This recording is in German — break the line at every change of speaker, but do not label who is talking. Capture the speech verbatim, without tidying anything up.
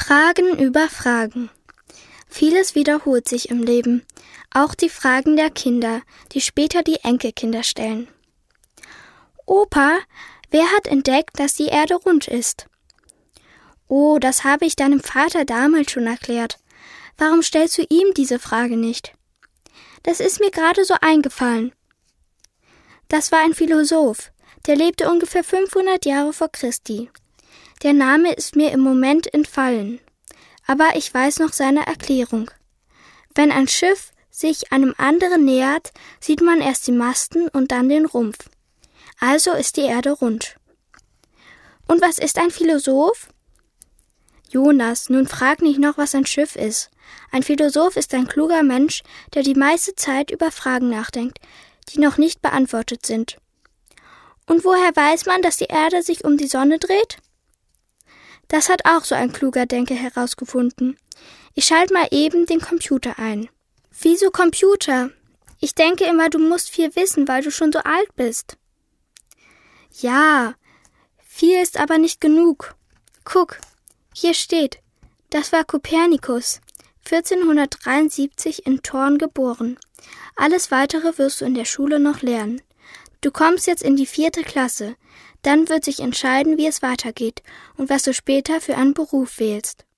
Fragen über Fragen. Vieles wiederholt sich im Leben, auch die Fragen der Kinder, die später die Enkelkinder stellen. Opa, wer hat entdeckt, dass die Erde rund ist? Oh, das habe ich deinem Vater damals schon erklärt. Warum stellst du ihm diese Frage nicht? Das ist mir gerade so eingefallen. Das war ein Philosoph, der lebte ungefähr fünfhundert Jahre vor Christi. Der Name ist mir im Moment entfallen, aber ich weiß noch seine Erklärung. Wenn ein Schiff sich einem anderen nähert, sieht man erst die Masten und dann den Rumpf. Also ist die Erde rund. Und was ist ein Philosoph? Jonas, nun frag nicht noch, was ein Schiff ist. Ein Philosoph ist ein kluger Mensch, der die meiste Zeit über Fragen nachdenkt, die noch nicht beantwortet sind. Und woher weiß man, dass die Erde sich um die Sonne dreht? Das hat auch so ein kluger Denker herausgefunden. Ich schalte mal eben den Computer ein. Wieso Computer? Ich denke immer, du musst viel wissen, weil du schon so alt bist. Ja, viel ist aber nicht genug. Guck, hier steht, das war Kopernikus, vierzehnhundertdreiundsiebzig in Thorn geboren. Alles Weitere wirst du in der Schule noch lernen. Du kommst jetzt in die vierte Klasse. Dann wird sich entscheiden, wie es weitergeht und was du später für einen Beruf wählst.